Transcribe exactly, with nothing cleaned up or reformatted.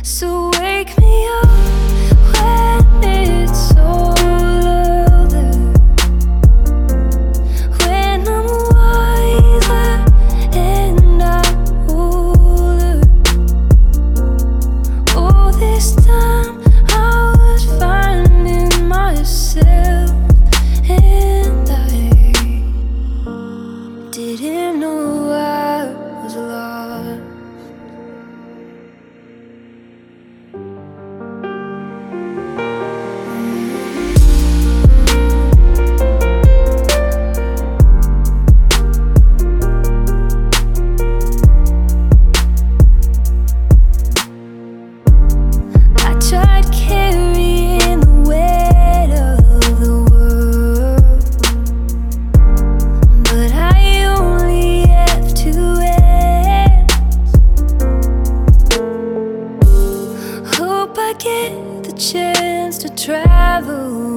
So wake me up when it's older, when I'm wiser and I'm older. All this time I was finding myself, and I didn't know I was lost. Tried carrying the weight of the world, but I only have two hands. Hope I get the chance to travel